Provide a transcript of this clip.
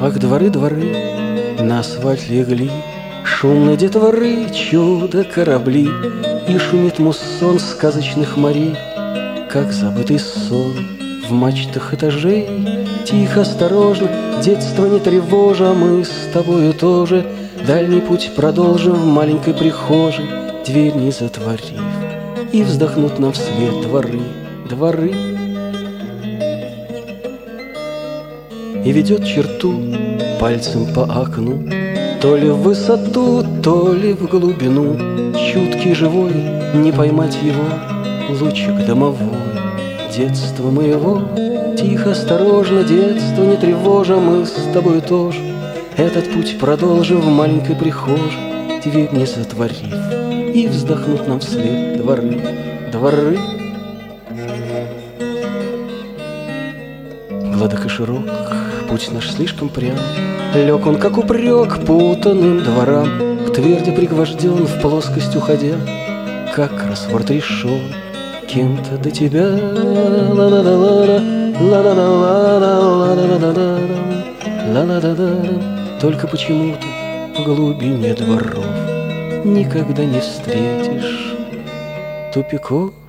Ах, дворы, дворы, на асфальт легли шумные детворы, чудо корабли, и шумит муссон сказочных морей, как забытый сон в мачтах этажей. Тихо, осторожно, детство не тревожа, мы с тобою тоже дальний путь продолжим в маленькой прихожей, дверь не затворив, и вздохнут нам вслед дворы, дворы. И ведет черту пальцем по окну, то ли в высоту, то ли в глубину. Чуткий, живой, не поймать его, лучик домовой детства моего. Тихо, осторожно, детство не тревожа, мы с тобой тоже этот путь продолжим в маленькой прихожей, дверь не затворив, и вздохнут нам вслед дворы, дворы. Гладок и широк путь наш слишком прям, лег он, как упрек, путанным дворам, к тверди пригвожден, в плоскость уходя, как кроссворд решен кем-то до тебя. Только почему-то в глубине дворов никогда не встретишь тупиков.